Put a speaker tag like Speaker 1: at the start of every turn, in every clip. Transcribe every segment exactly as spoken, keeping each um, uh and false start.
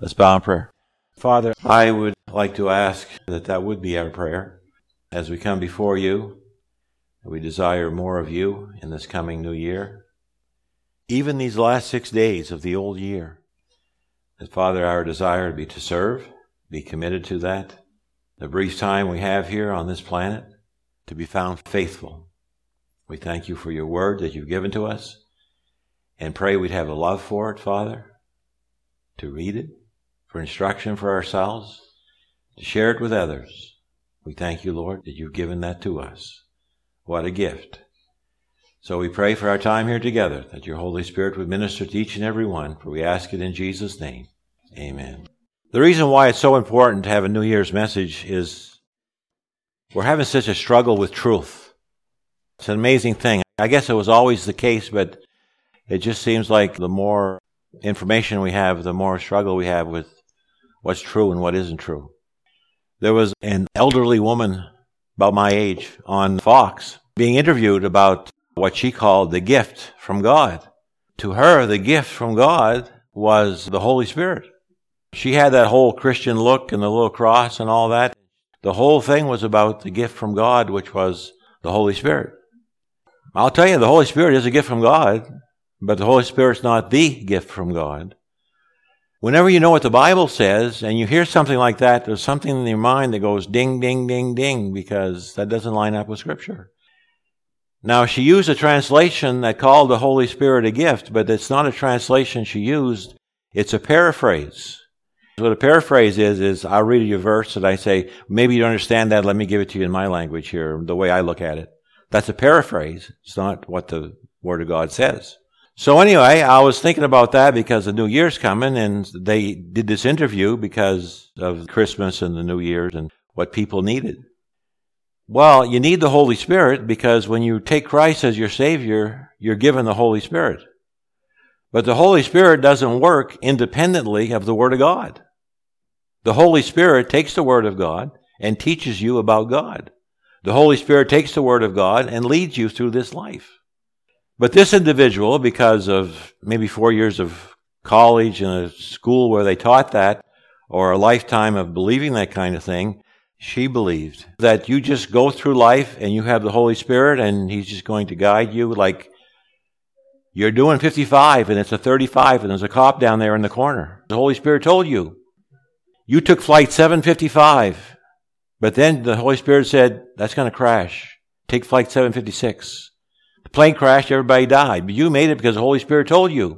Speaker 1: Let's bow in prayer. Father, I would like to ask that that would be our prayer as we come before you. We desire more of you in this coming new year. Even these last six days of the old year. That, Father, our desire would be to serve, be committed to that. The brief time we have here on this planet, to be found faithful. We thank you for your word that you've given to us, and pray we'd have a love for it, Father, to read it, for instruction for ourselves, to share it with others. We thank you, Lord, that you've given that to us. What a gift. So we pray for our time here together, that your Holy Spirit would minister to each and every one, for we ask it in Jesus' name. Amen. The reason why it's so important to have a New Year's message is we're having such a struggle with truth. It's an amazing thing. I guess it was always the case, but it just seems like the more information we have, the more struggle we have with what's true and what isn't true. There was an elderly woman about my age on Fox being interviewed about what she called the gift from God. To her, the gift from God was the Holy Spirit. She had that whole Christian look and the little cross and all that. The whole thing was about the gift from God, which was the Holy Spirit. I'll tell you, the Holy Spirit is a gift from God, but the Holy Spirit's not the gift from God. Whenever you know what the Bible says and you hear something like that, there's something in your mind that goes ding, ding, ding, ding, because that doesn't line up with Scripture. Now, she used a translation that called the Holy Spirit a gift, but it's not a translation she used. It's a paraphrase. What a paraphrase is, is I'll read you a verse and I say, maybe you don't understand that, let me give it to you in my language here, the way I look at it. That's a paraphrase. It's not what the Word of God says. So anyway, I was thinking about that because the New Year's coming, and they did this interview because of Christmas and the New Year's and what people needed. Well, you need the Holy Spirit because when you take Christ as your Savior, you're given the Holy Spirit. But the Holy Spirit doesn't work independently of the Word of God. The Holy Spirit takes the Word of God and teaches you about God. The Holy Spirit takes the Word of God and leads you through this life. But this individual, because of maybe four years of college and a school where they taught that, or a lifetime of believing that kind of thing, she believed that you just go through life and you have the Holy Spirit and He's just going to guide you like you're doing fifty-five and it's a thirty-five and there's a cop down there in the corner. The Holy Spirit told you. You took flight seven fifty-five, but then the Holy Spirit said, that's going to crash. Take flight seven fifty-six. The plane crashed, everybody died. But you made it because the Holy Spirit told you.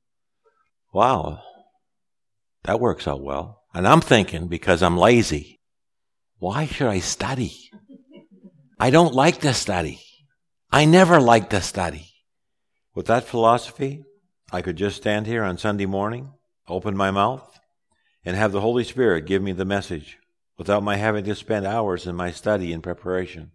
Speaker 1: Wow. That works out well. And I'm thinking, because I'm lazy, why should I study? I don't like to study. I never like to study. With that philosophy, I could just stand here on Sunday morning, open my mouth, and have the Holy Spirit give me the message without my having to spend hours in my study and preparation.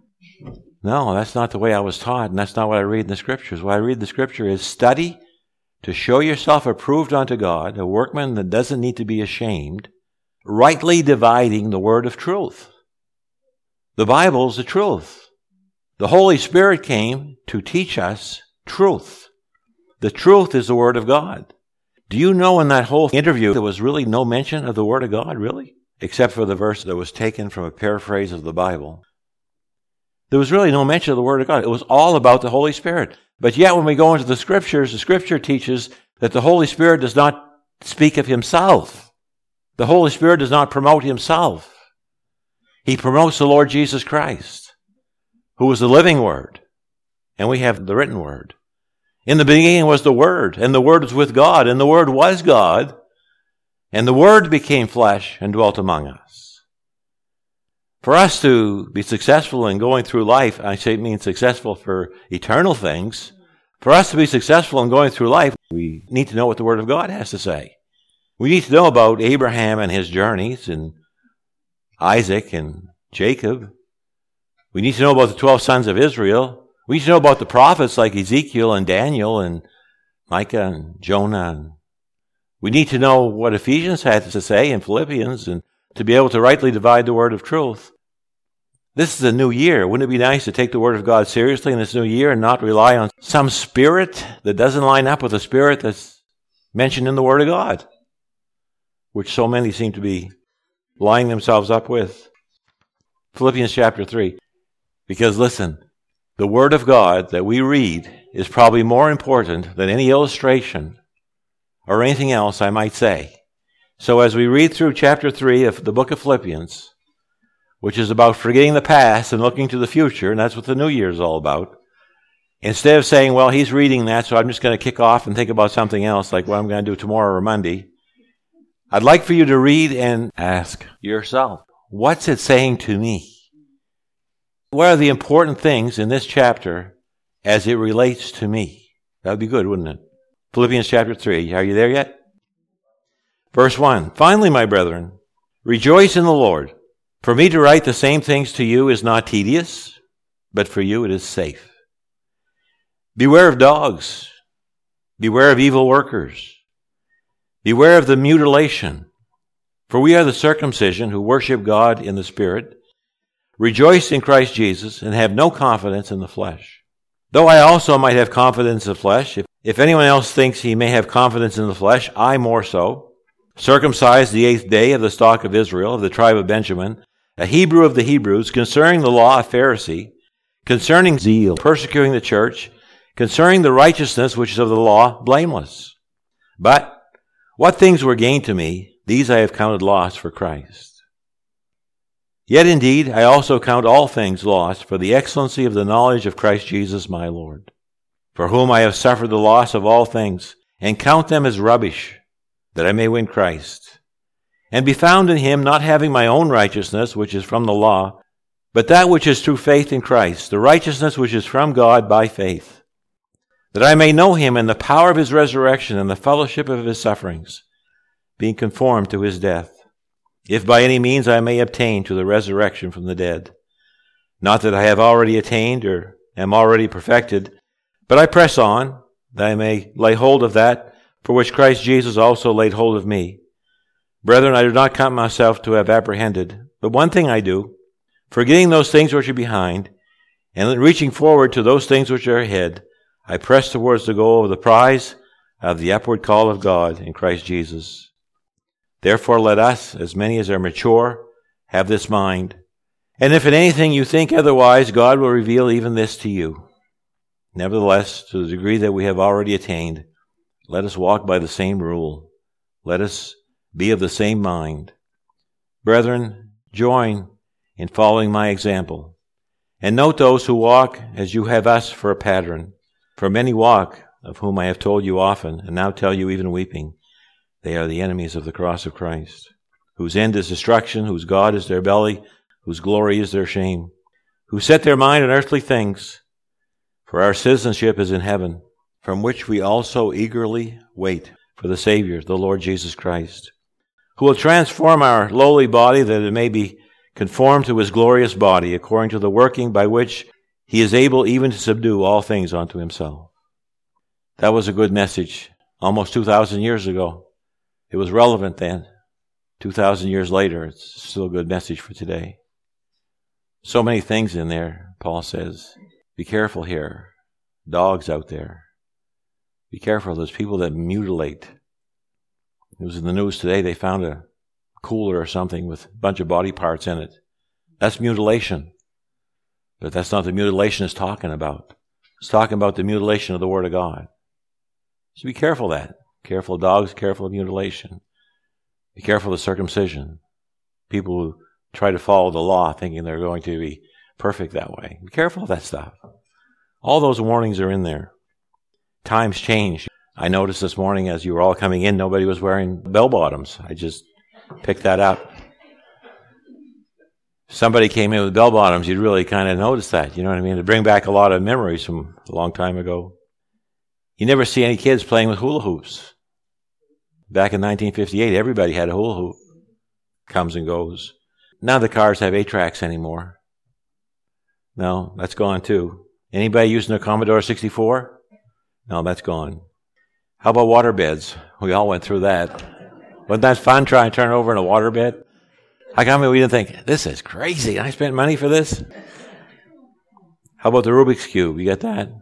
Speaker 1: No, that's not the way I was taught, and that's not what I read in the Scriptures. What I read in the Scripture is study to show yourself approved unto God, a workman that doesn't need to be ashamed, rightly dividing the word of truth. The Bible's the truth. The Holy Spirit came to teach us truth. The truth is the Word of God. Do you know in that whole interview there was really no mention of the Word of God, really? Except for the verse that was taken from a paraphrase of the Bible. There was really no mention of the Word of God. It was all about the Holy Spirit. But yet when we go into the Scriptures, the Scripture teaches that the Holy Spirit does not speak of Himself. The Holy Spirit does not promote Himself. He promotes the Lord Jesus Christ, who is the living Word. And we have the written Word. In the beginning was the Word, and the Word was with God, and the Word was God, and the Word became flesh and dwelt among us. For us to be successful in going through life, I say it means successful for eternal things. For us to be successful in going through life, we need to know what the Word of God has to say. We need to know about Abraham and his journeys, and Isaac and Jacob. We need to know about the twelve sons of Israel. We need to know about the prophets like Ezekiel and Daniel and Micah and Jonah. And we need to know what Ephesians had to say in Philippians and to be able to rightly divide the word of truth. This is a new year. Wouldn't it be nice to take the Word of God seriously in this new year and not rely on some spirit that doesn't line up with the spirit that's mentioned in the Word of God? which so many seem to be lining themselves up with. Philippians chapter three. Because listen, the Word of God that we read is probably more important than any illustration or anything else I might say. So as we read through chapter three of the book of Philippians, which is about forgetting the past and looking to the future, and that's what the new year is all about, instead of saying, well, he's reading that, so I'm just going to kick off and think about something else, like what I'm going to do tomorrow or Monday, I'd like for you to read and ask yourself, what's it saying to me? What are the important things in this chapter as it relates to me? That would be good, wouldn't it? Philippians chapter three. Are you there yet? Verse one. Finally, my brethren, rejoice in the Lord. For me to write the same things to you is not tedious, but for you it is safe. Beware of dogs. Beware of evil workers. Beware of the mutilation. For we are the circumcision who worship God in the Spirit, rejoice in Christ Jesus, and have no confidence in the flesh. Though I also might have confidence in the flesh, if, if anyone else thinks he may have confidence in the flesh, I more so. Circumcised the eighth day of the stock of Israel, of the tribe of Benjamin, a Hebrew of the Hebrews, concerning the law, a Pharisee, concerning zeal, persecuting the church, concerning the righteousness which is of the law, blameless. But what things were gained to me, these I have counted loss for Christ. Yet indeed I also count all things lost for the excellency of the knowledge of Christ Jesus my Lord, for whom I have suffered the loss of all things, and count them as rubbish, that I may win Christ, and be found in him, not having my own righteousness, which is from the law, but that which is through faith in Christ, the righteousness which is from God by faith, that I may know him in the power of his resurrection and the fellowship of his sufferings, being conformed to his death, if by any means I may obtain to the resurrection from the dead. Not that I have already attained or am already perfected, but I press on, that I may lay hold of that for which Christ Jesus also laid hold of me. Brethren, I do not count myself to have apprehended, but one thing I do, forgetting those things which are behind, and reaching forward to those things which are ahead, I press towards the goal of the prize of the upward call of God in Christ Jesus. Therefore let us, as many as are mature, have this mind. And if in anything you think otherwise, God will reveal even this to you. Nevertheless, to the degree that we have already attained, let us walk by the same rule. Let us be of the same mind. Brethren, join in following my example. And note those who walk as you have us for a pattern. For many walk, of whom I have told you often, and now tell you even weeping. They are the enemies of the cross of Christ, whose end is destruction, whose God is their belly, whose glory is their shame, who set their mind on earthly things. For our citizenship is in heaven, from which we also eagerly wait for the Savior, the Lord Jesus Christ, who will transform our lowly body that it may be conformed to his glorious body, according to the working by which he is able even to subdue all things unto himself. That was a good message almost two thousand years ago. It was relevant then. two thousand years later, it's still a good message for today. So many things in there, Paul says. Be careful here. Dogs out there. Be careful. There's people that mutilate. It was in the news today. They found a cooler or something with a bunch of body parts in it. That's mutilation. But that's not the mutilation it's talking about. It's talking about the mutilation of the Word of God. So be careful of that. Careful of dogs, careful of mutilation. Be careful of circumcision. People who try to follow the law thinking they're going to be perfect that way. Be careful of that stuff. All those warnings are in there. Times change. I noticed this morning as you were all coming in, nobody was wearing bell bottoms. I just picked that up. If somebody came in with bell bottoms, you'd really kind of notice that. You know what I mean? To bring back a lot of memories from a long time ago. You never see any kids playing with hula hoops. Back in nineteen fifty-eight, everybody had a hula hoop. Comes and goes. None of the cars have eight tracks anymore. No, that's gone too. Anybody using a Commodore sixty-four? No, that's gone. How about water beds? We all went through that. Wasn't that fun trying to turn over in a water bed? How come we didn't think, this is crazy, I spent money for this? How about the Rubik's Cube? You get that?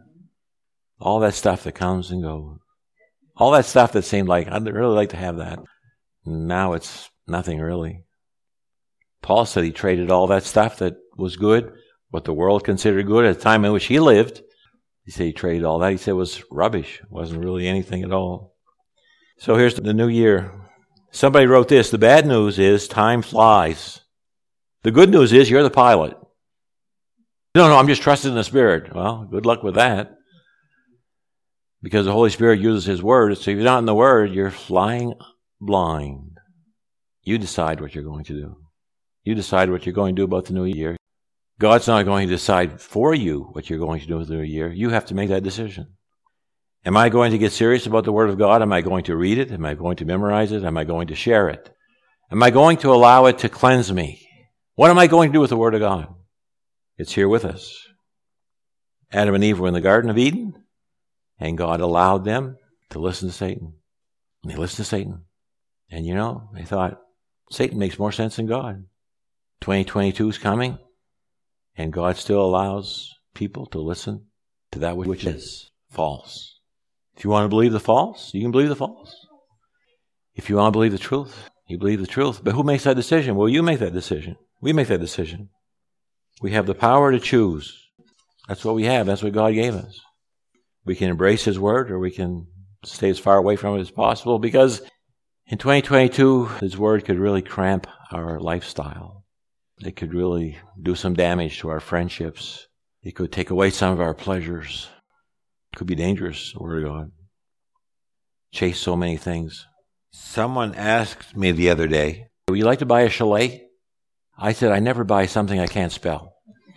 Speaker 1: All that stuff that comes and goes. All that stuff that seemed like, I'd really like to have that. Now it's nothing really. Paul said he traded all that stuff that was good, what the world considered good at the time in which he lived. He said he traded all that. He said it was rubbish. It wasn't really anything at all. So here's the new year. Somebody wrote this: the bad news is time flies. The good news is you're the pilot. No, no, I'm just trusting in the Spirit. Well, good luck with that. Because the Holy Spirit uses His Word. So if you're not in the Word, you're flying blind. You decide what you're going to do. You decide what you're going to do about the new year. God's not going to decide for you what you're going to do with the new year. You have to make that decision. Am I going to get serious about the Word of God? Am I going to read it? Am I going to memorize it? Am I going to share it? Am I going to allow it to cleanse me? What am I going to do with the Word of God? It's here with us. Adam and Eve were in the Garden of Eden, and God allowed them to listen to Satan. And they listened to Satan. And you know, they thought, Satan makes more sense than God. twenty twenty-two is coming, and God still allows people to listen to that which is false. If you want to believe the false, you can believe the false. If you want to believe the truth, you believe the truth. But who makes that decision? Well, you make that decision. We make that decision. We have the power to choose. That's what we have. That's what God gave us. We can embrace His Word, or we can stay as far away from it as possible, because in twenty twenty-two, His Word could really cramp our lifestyle. It could really do some damage to our friendships. It could take away some of our pleasures. It could be dangerous, the Word of God. Chase so many things. Someone asked me the other day, would you like to buy a chalet? I said, I never buy something I can't spell.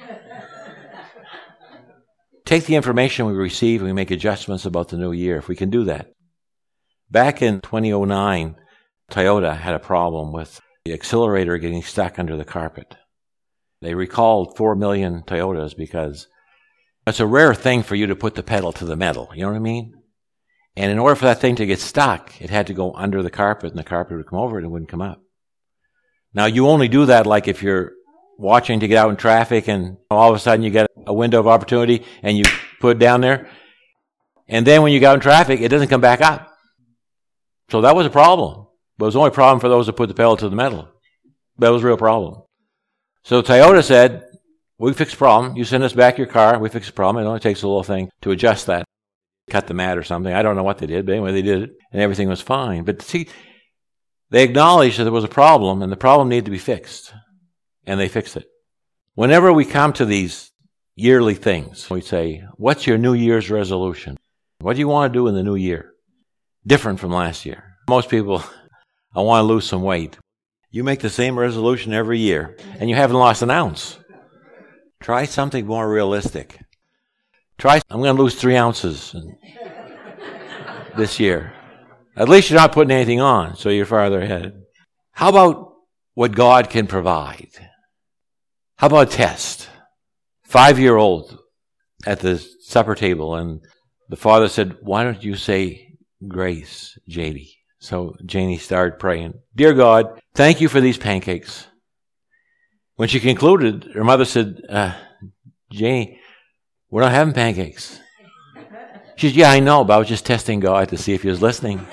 Speaker 1: Take the information we receive and we make adjustments about the new year, if we can do that. Back in twenty oh nine, Toyota had a problem with the accelerator getting stuck under the carpet. They recalled four million Toyotas because it's a rare thing for you to put the pedal to the metal. You know what I mean? And in order for that thing to get stuck, it had to go under the carpet, and the carpet would come over it and it wouldn't come up. Now, you only do that like if you're watching to get out in traffic and all of a sudden you get a window of opportunity and you put it down there. And then when you get out in traffic, it doesn't come back up. So that was a problem. But it was only a problem for those that put the pedal to the metal. That was a real problem. So Toyota said, we fix the problem. You send us back your car. We fix the problem. It only takes a little thing to adjust that. Cut the mat or something. I don't know what they did, but anyway, they did it. And everything was fine. But see, they acknowledged that there was a problem, and the problem needed to be fixed. And they fixed it. Whenever we come to these yearly things, we say, what's your New Year's resolution? What do you want to do in the new year? Different from last year. Most people, I want to lose some weight. You make the same resolution every year, and you haven't lost an ounce. Try something more realistic. Try, I'm going to lose three ounces this year. At least you're not putting anything on, so you're farther ahead. How about what God can provide? How about a test? Five-year-old at the supper table, and the father said, why don't you say grace, Janie? So Janie started praying. Dear God, thank you for these pancakes. When she concluded, her mother said, uh, Janie, we're not having pancakes. She said, yeah, I know, but I was just testing God to see if he was listening.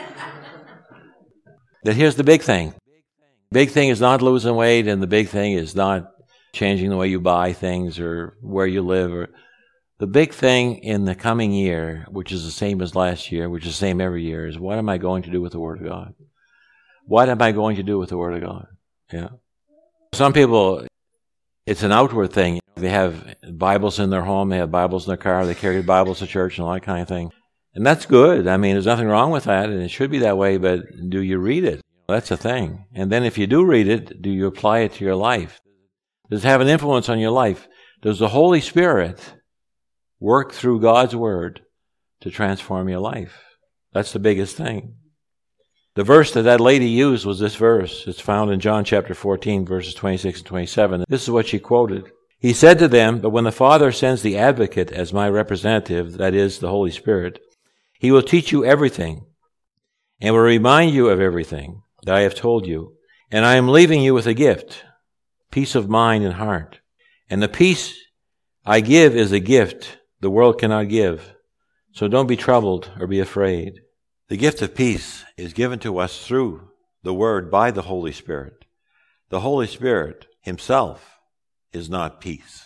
Speaker 1: That here's the big thing. Big thing is not losing weight, and the big thing is not changing the way you buy things or where you live. Or the big thing in the coming year, which is the same as last year, which is the same every year, is what am I going to do with the Word of God? What am I going to do with the Word of God? Yeah. Some people, it's an outward thing. They have Bibles in their home, they have Bibles in their car, they carry Bibles to church and all that kind of thing. And that's good. I mean, there's nothing wrong with that, and it should be that way, but do you read it? That's the thing. And then if you do read it, do you apply it to your life? Does it have an influence on your life? Does the Holy Spirit work through God's Word to transform your life? That's the biggest thing. The verse that that lady used was this verse. It's found in John chapter fourteen, verses twenty-six and twenty-seven. This is what she quoted. He said to them, but when the Father sends the Advocate as my representative, that is, the Holy Spirit, he will teach you everything and will remind you of everything that I have told you. And I am leaving you with a gift, peace of mind and heart. And the peace I give is a gift the world cannot give. So don't be troubled or be afraid. The gift of peace is given to us through the Word by the Holy Spirit. The Holy Spirit himself is not peace.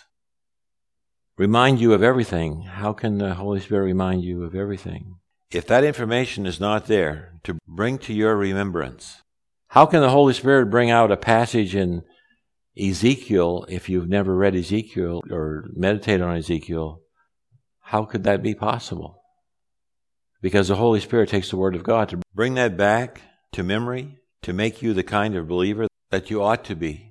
Speaker 1: Remind you of everything. How can the Holy Spirit remind you of everything? If that information is not there to bring to your remembrance, how can the Holy Spirit bring out a passage in Ezekiel if you've never read Ezekiel or meditated on Ezekiel? How could that be possible? Because the Holy Spirit takes the Word of God to bring that back to memory, to make you the kind of believer that you ought to be.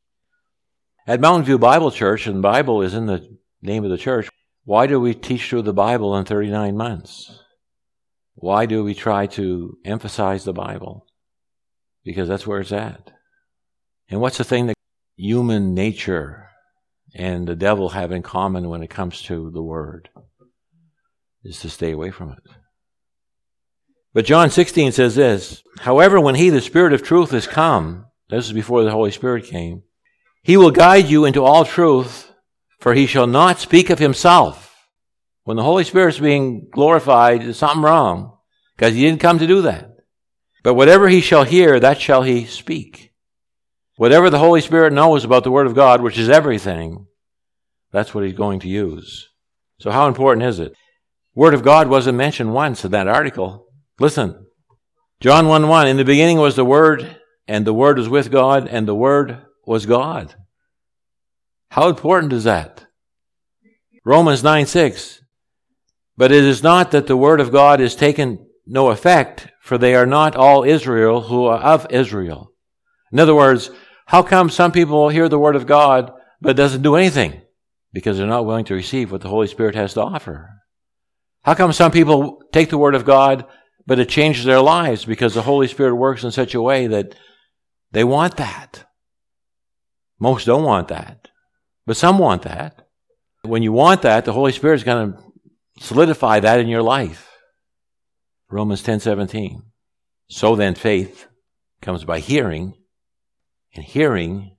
Speaker 1: At Mountain View Bible Church, and Bible is in the name of the church, why do we teach through the Bible in thirty-nine months? Why do we try to emphasize the Bible? Because that's where it's at. And what's the thing that human nature and the devil have in common when it comes to the Word? Is to stay away from it. But John sixteen says this, however, when he, the Spirit of truth, is come, this is before the Holy Spirit came, he will guide you into all truth, for he shall not speak of himself. When the Holy Spirit's being glorified, there's something wrong, because he didn't come to do that. But whatever he shall hear, that shall he speak. Whatever the Holy Spirit knows about the Word of God, which is everything, that's what he's going to use. So how important is it? Word of God wasn't mentioned once in that article. Listen, John one one, in the beginning was the Word, and the Word was with God, and the Word was God. How important is that? Romans nine six, but it is not that the Word of God is taken no effect, for they are not all Israel who are of Israel. In other words, how come some people hear the Word of God, but it doesn't do anything? Because they're not willing to receive what the Holy Spirit has to offer. How come some people take the Word of God, but it changes their lives? Because the Holy Spirit works in such a way that they want that. Most don't want that, but some want that. When you want that, the Holy Spirit is going to solidify that in your life. Romans ten seventeen. So then faith comes by hearing, and hearing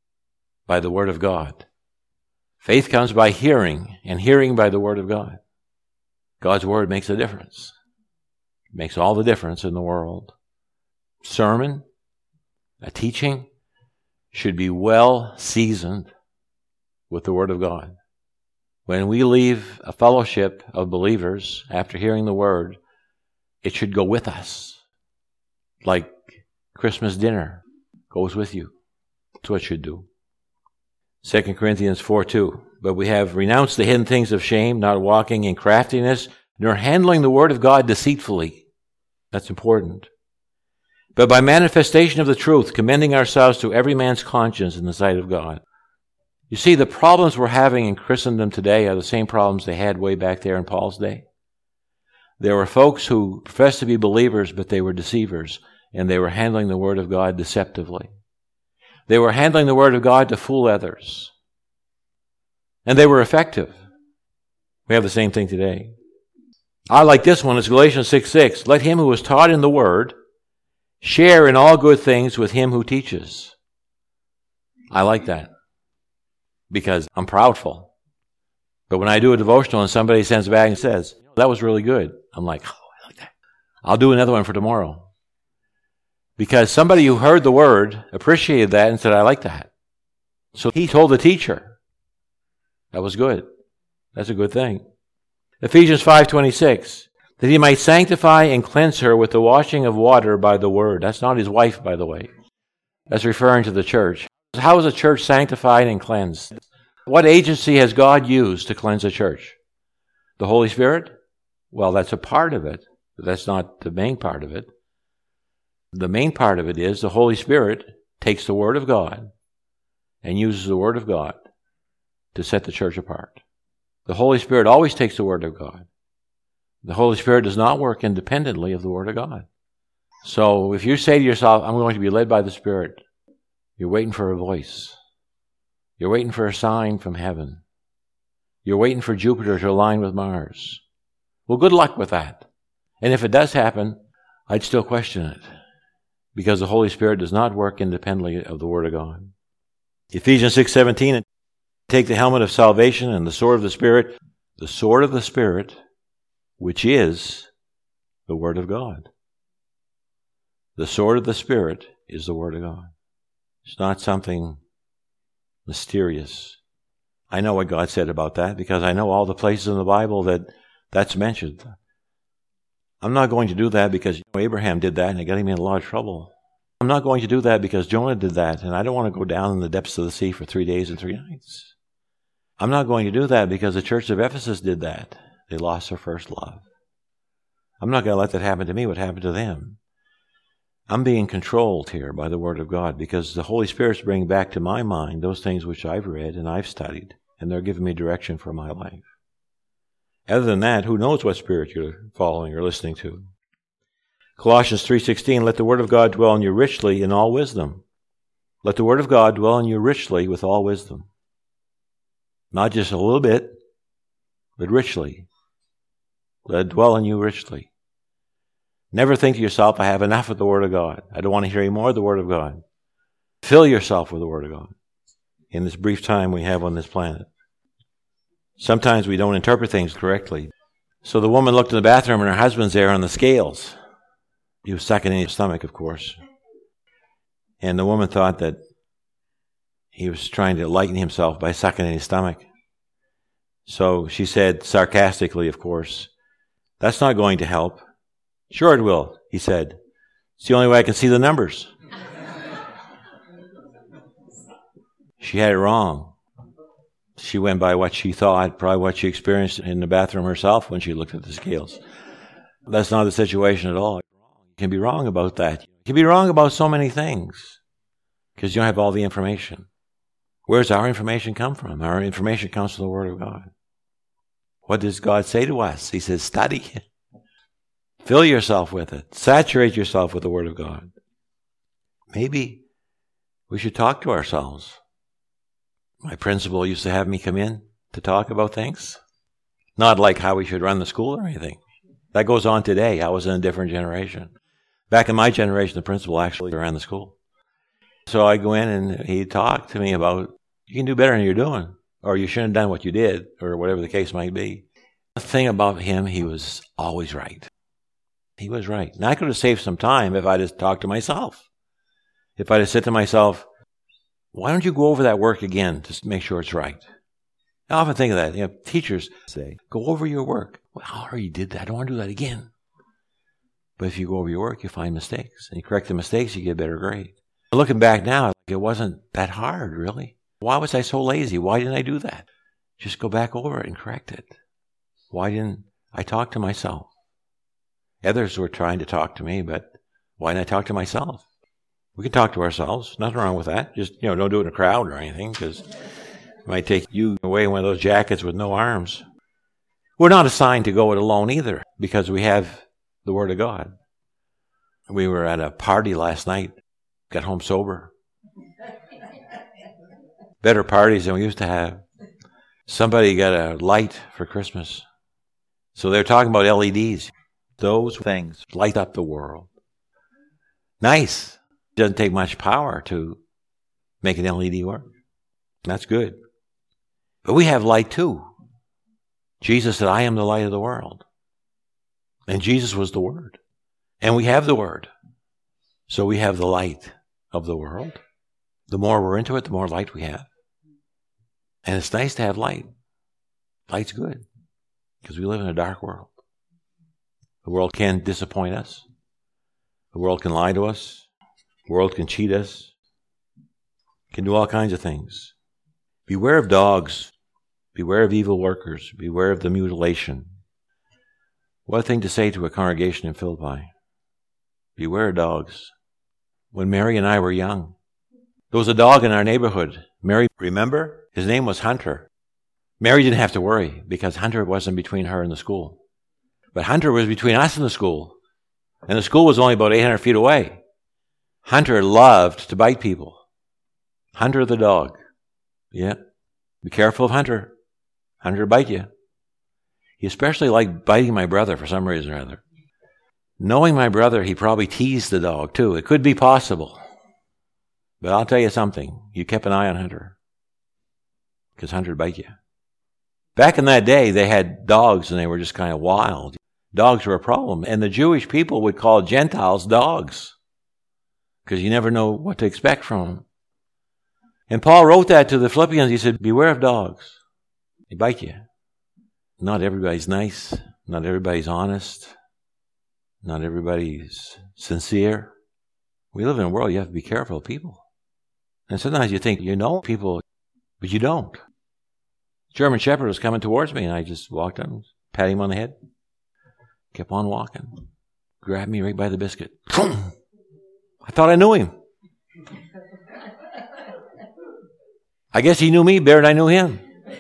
Speaker 1: by the Word of God. Faith comes by hearing, and hearing by the Word of God. God's Word makes a difference. It makes all the difference in the world. Sermon, a teaching, should be well seasoned with the Word of God. When we leave a fellowship of believers after hearing the Word, it should go with us. Like Christmas dinner goes with you. That's what it should do. Second Corinthians four two. But we have renounced the hidden things of shame, not walking in craftiness, nor handling the Word of God deceitfully. That's important. But by manifestation of the truth, commending ourselves to every man's conscience in the sight of God. You see, the problems we're having in Christendom today are the same problems they had way back there in Paul's day. There were folks who professed to be believers, but they were deceivers, and they were handling the Word of God deceptively. They were handling the Word of God to fool others. And they were effective. We have the same thing today. I like this one. It's Galatians six six. Let him who is taught in the Word share in all good things with him who teaches. I like that because I'm proudful. But when I do a devotional and somebody sends back and says, that was really good, I'm like, oh, I like that. I'll do another one for tomorrow. Because somebody who heard the Word appreciated that and said, I like that. So he told the teacher. That was good. That's a good thing. Ephesians five twenty-six. That he might sanctify and cleanse her with the washing of water by the Word. That's not his wife, by the way. That's referring to the church. How is a church sanctified and cleansed? What agency has God used to cleanse a church? The Holy Spirit? Well, that's a part of it, but that's not the main part of it. The main part of it is the Holy Spirit takes the Word of God and uses the Word of God to set the church apart. The Holy Spirit always takes the Word of God. The Holy Spirit does not work independently of the Word of God. So if you say to yourself, I'm going to be led by the Spirit, you're waiting for a voice. You're waiting for a sign from heaven. You're waiting for Jupiter to align with Mars. Well, good luck with that. And if it does happen, I'd still question it. Because the Holy Spirit does not work independently of the Word of God. Ephesians six seventeen, take the helmet of salvation and the sword of the Spirit, the sword of the Spirit, which is the Word of God. The sword of the Spirit is the Word of God. It's not something mysterious. I know what God said about that because I know all the places in the Bible that that's mentioned. I'm not going to do that because you know, Abraham did that and it got him in a lot of trouble. I'm not going to do that because Jonah did that and I don't want to go down in the depths of the sea for three days and three nights. I'm not going to do that because the church of Ephesus did that. They lost their first love. I'm not going to let that happen to me, what happened to them. I'm being controlled here by the Word of God because the Holy Spirit's bringing back to my mind those things which I've read and I've studied, and they're giving me direction for my life. Other than that, who knows what spirit you're following or listening to? Colossians three sixteen, let the Word of God dwell in you richly in all wisdom. Let the Word of God dwell in you richly with all wisdom. Not just a little bit, but richly. Let it dwell in you richly. Never think to yourself, I have enough of the Word of God. I don't want to hear any more of the Word of God. Fill yourself with the Word of God in this brief time we have on this planet. Sometimes we don't interpret things correctly. So the woman looked in the bathroom and her husband's there on the scales. He was sucking in his stomach, of course. And the woman thought that he was trying to lighten himself by sucking in his stomach. So she said, sarcastically, of course, that's not going to help. Sure it will, he said. It's the only way I can see the numbers. She had it wrong. She went by what she thought, probably what she experienced in the bathroom herself when she looked at the scales. That's not the situation at all. You can be wrong about that. You can be wrong about so many things because you don't have all the information. Where does our information come from? Our information comes from the Word of God. What does God say to us? He says, study. Fill yourself with it. Saturate yourself with the Word of God. Maybe we should talk to ourselves. My principal used to have me come in to talk about things. Not like how we should run the school or anything. That goes on today. I was in a different generation. Back in my generation, the principal actually ran the school. So I go in and he talked to me about, you can do better than you're doing, or you shouldn't have done what you did, or whatever the case might be. The thing about him, he was always right. He was right. And I could have saved some time if I just talked to myself. If I just said to myself, why don't you go over that work again to make sure it's right? I often think of that. You know, teachers say, go over your work. Well, I already did that. I don't want to do that again. But if you go over your work, you find mistakes. And you correct the mistakes, you get a better grade. Looking back now, it wasn't that hard, really. Why was I so lazy? Why didn't I do that? Just go back over it and correct it. Why didn't I talk to myself? Others were trying to talk to me, but why didn't I talk to myself? We can talk to ourselves. Nothing wrong with that. Just, you know, don't do it in a crowd or anything, because it might take you away in one of those jackets with no arms. We're not assigned to go it alone either, because we have the Word of God. We were at a party last night, got home sober. Better parties than we used to have. Somebody got a light for Christmas. So they're talking about L E Ds. Those things light up the world. Nice. Doesn't take much power to make an L E D work. That's good. But we have light too. Jesus said, I am the light of the world. And Jesus was the Word. And we have the Word. So we have the light of the world. The more we're into it, the more light we have. And it's nice to have light. Light's good. Because we live in a dark world. The world can disappoint us. The world can lie to us. The world can cheat us. Can do all kinds of things. Beware of dogs. Beware of evil workers. Beware of the mutilation. What a thing to say to a congregation in Philippi. Beware of dogs. When Mary and I were young, there was a dog in our neighborhood. Mary, remember? His name was Hunter. Mary didn't have to worry because Hunter wasn't between her and the school. But Hunter was between us and the school. And the school was only about eight hundred feet away. Hunter loved to bite people. Hunter the dog. Yeah. Be careful of Hunter. Hunter will bite you. He especially liked biting my brother for some reason or other. Knowing my brother, he probably teased the dog too. It could be possible. But I'll tell you something. You kept an eye on Hunter. Because Hunter would bite you. Back in that day, they had dogs and they were just kind of wild. Dogs were a problem. And the Jewish people would call Gentiles dogs. because you never know what to expect from them. And Paul wrote that to the Philippians. He said, beware of dogs. They bite you. Not everybody's nice. Not everybody's honest. Not everybody's sincere. We live in a world you have to be careful of people. And sometimes you think you know people, but you don't. German Shepherd was coming towards me, and I just walked up and pat him on the head. Kept on walking. Grabbed me right by the biscuit. I thought I knew him. I guess he knew me better than I knew him.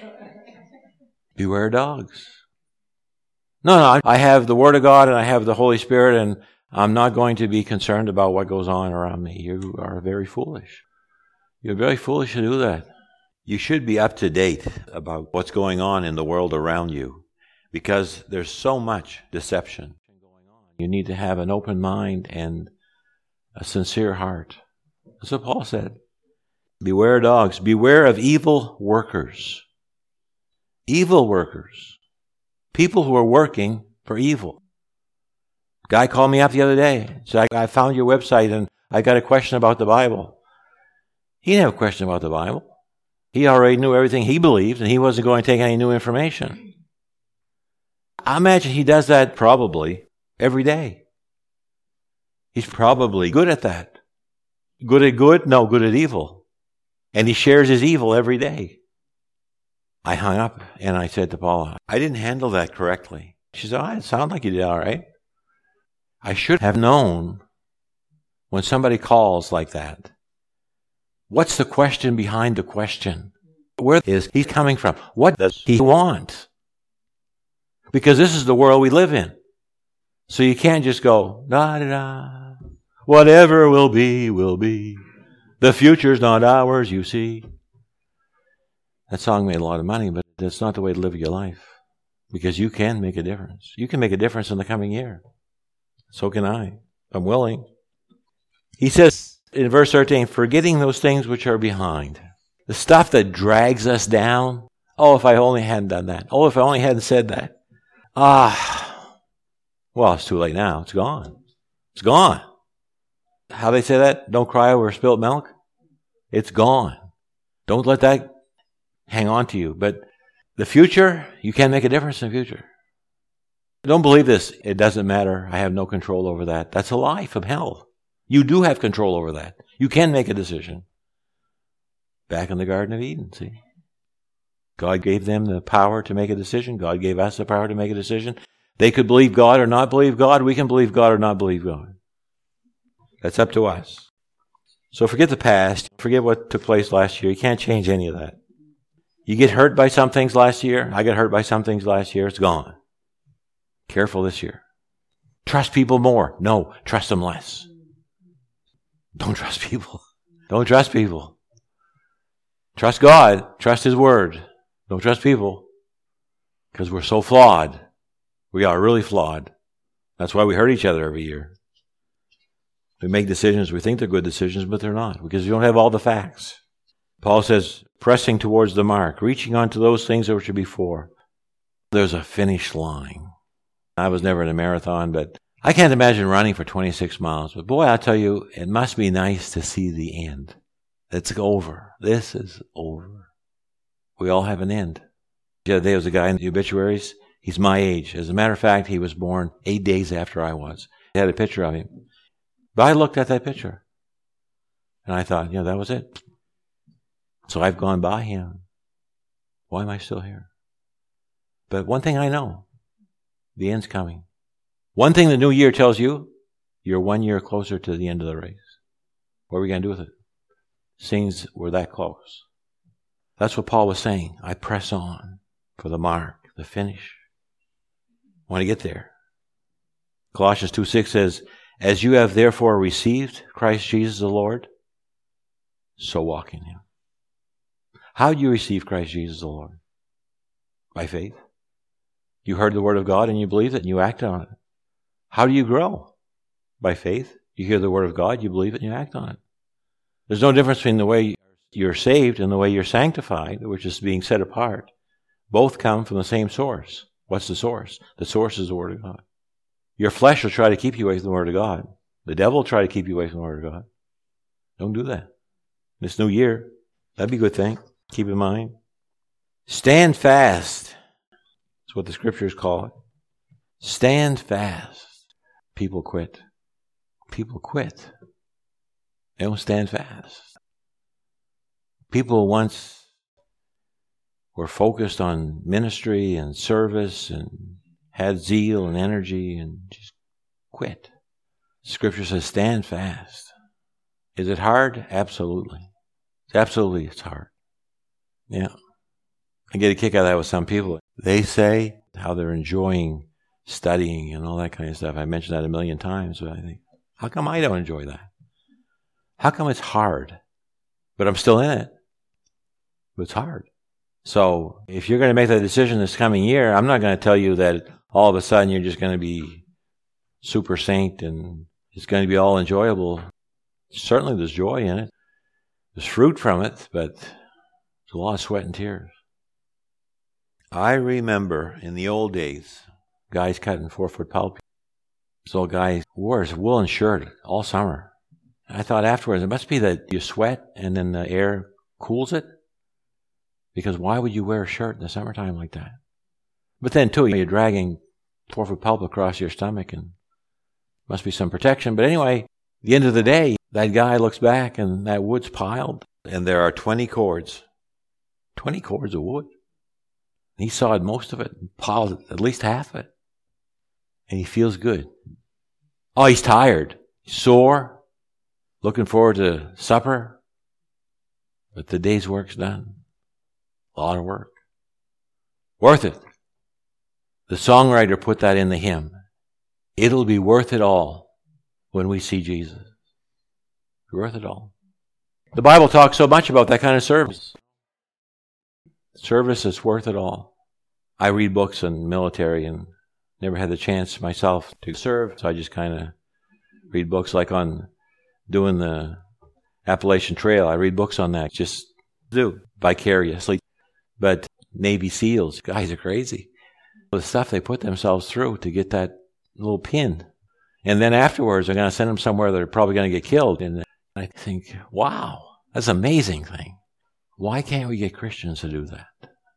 Speaker 1: Beware dogs. No, no, I have the Word of God and I have the Holy Spirit, and I'm not going to be concerned about what goes on around me. You are very foolish. You're very foolish to do that. You should be up to date about what's going on in the world around you, because there's so much deception going on. You need to have an open mind and a sincere heart. That's what Paul said. Beware dogs. Beware of evil workers. Evil workers. People who are working for evil. A guy called me up the other day. Said, I found your website and I got a question about the Bible. He didn't have a question about the Bible. He already knew everything he believed, and he wasn't going to take any new information. I imagine he does that probably every day. He's probably good at that. Good at good? No, good at evil. And he shares his evil every day. I hung up and I said to Paula, I didn't handle that correctly. She said, oh, it sounded like you did all right. I should have known when somebody calls like that. What's the question behind the question? Where is he coming from? What does he want? Because this is the world we live in. So you can't just go, da da da. Whatever will be, will be. The future's not ours, you see. That song made a lot of money, but that's not the way to live your life. Because you can make a difference. You can make a difference in the coming year. So can I. I'm willing. He says in verse thirteen, forgetting those things which are behind. The stuff that drags us down. Oh, if I only hadn't done that. Oh, if I only hadn't said that. Ah. Well, it's too late now. It's gone. It's gone. How they say that? Don't cry over spilt milk. It's gone. Don't let that hang on to you. But the future, you can make a difference in the future. Don't believe this. It doesn't matter. I have no control over that. That's a lie from hell. You do have control over that. You can make a decision. Back in the Garden of Eden, see? God gave them the power to make a decision. God gave us the power to make a decision. They could believe God or not believe God. We can believe God or not believe God. That's up to us. So forget the past. Forget what took place last year. You can't change any of that. You get hurt by some things last year. I got hurt by some things last year. It's gone. Careful this year. Trust people more. No, trust them less. Don't trust people. Don't trust people. Trust God. Trust His Word. Don't trust people. Because we're so flawed. We are really flawed. That's why we hurt each other every year. We make decisions, we think they're good decisions, but they're not, because you don't have all the facts. Paul says, pressing towards the mark, reaching on to those things that were before. There's a finish line. I was never in a marathon, but I can't imagine running for twenty-six miles. But boy, I'll tell you, it must be nice to see the end. It's over. This is over. We all have an end. The other day there was a guy in the obituaries. He's my age. As a matter of fact, he was born eight days after I was. They had a picture of him. But I looked at that picture, and I thought, yeah, that was it. So I've gone by him. Why am I still here? But one thing I know, the end's coming. One thing the new year tells you, you're one year closer to the end of the race. What are we going to do with it? Seems we're that close. That's what Paul was saying. I press on for the mark, the finish. I want to get there. Colossians two six says, as you have therefore received Christ Jesus the Lord, so walk in Him. How do you receive Christ Jesus the Lord? By faith. You heard the Word of God and you believed it and you acted on it. How do you grow? By faith. You hear the Word of God, you believe it, and you act on it. There's no difference between the way you're saved and the way you're sanctified, which is being set apart. Both come from the same source. What's the source? The source is the Word of God. Your flesh will try to keep you away from the Word of God. The devil will try to keep you away from the Word of God. Don't do that. This new year, that'd be a good thing. Keep in mind. Stand fast. That's what the scriptures call it. Stand fast. People quit. People quit. They don't stand fast. People once were focused on ministry and service and had zeal and energy and just quit. Scripture says stand fast. Is it hard? Absolutely. Absolutely it's hard. Yeah. I get a kick out of that with some people. They say how they're enjoying studying and all that kind of stuff. I mentioned that a million times, but I think, how come I don't enjoy that? How come it's hard? But I'm still in it. But it's hard. So if you're going to make that decision this coming year, I'm not going to tell you that all of a sudden you're just going to be super saint and it's going to be all enjoyable. Certainly there's joy in it. There's fruit from it, but there's a lot of sweat and tears. I remember in the old days, guys cutting four-foot pulp. This old guy wore his woolen shirt all summer. I thought afterwards, it must be that you sweat and then the air cools it. Because why would you wear a shirt in the summertime like that? But then, too, you're dragging four-foot pulp across your stomach and must be some protection. But anyway, at the end of the day, that guy looks back and that wood's piled. And there are twenty cords. twenty cords of wood. He sawed most of it and piled at least half of it. And he feels good. Oh, he's tired. Sore. Looking forward to supper. But the day's work's done. A lot of work. Worth it. The songwriter put that in the hymn. It'll be worth it all when we see Jesus. Worth it all. The Bible talks so much about that kind of service. Service is worth it all. I read books on military and never had the chance myself to serve, so I just kind of read books like on doing the Appalachian Trail. I read books on that. Just do vicariously. But Navy SEALs, guys are crazy. The stuff they put themselves through to get that little pin. And then afterwards, they're going to send them somewhere they're probably going to get killed. And I think, wow, that's an amazing thing. Why can't we get Christians to do that?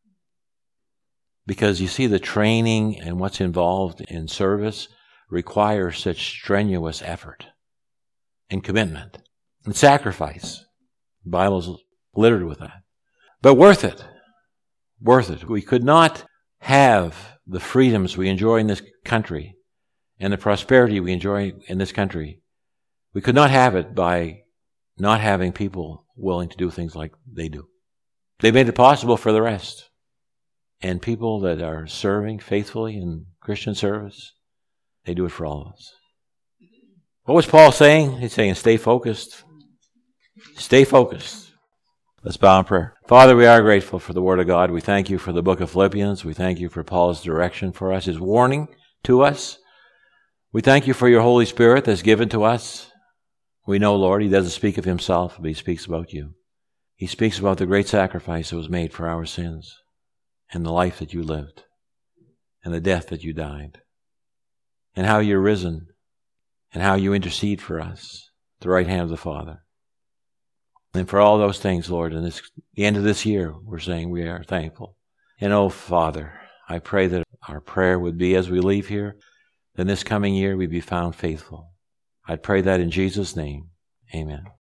Speaker 1: Because you see, the training and what's involved in service requires such strenuous effort and commitment and sacrifice. The Bible's littered with that. But worth it. Worth it. We could not have the freedoms we enjoy in this country and the prosperity we enjoy in this country. We could not have it by not having people willing to do things like they do. They made it possible for the rest. And people that are serving faithfully in Christian service, they do it for all of us. What was Paul saying? He's saying, stay focused. Stay focused. Let's bow in prayer. Father, we are grateful for the Word of God. We thank you for the book of Philippians. We thank you for Paul's direction for us, his warning to us. We thank you for your Holy Spirit that's given to us. We know, Lord, he doesn't speak of himself, but he speaks about you. He speaks about the great sacrifice that was made for our sins and the life that you lived and the death that you died and how you're risen and how you intercede for us at the right hand of the Father. And for all those things, Lord, in this, the end of this year, we're saying we are thankful. And oh, Father, I pray that our prayer would be as we leave here, that this coming year we be found faithful. I pray that in Jesus' name. Amen.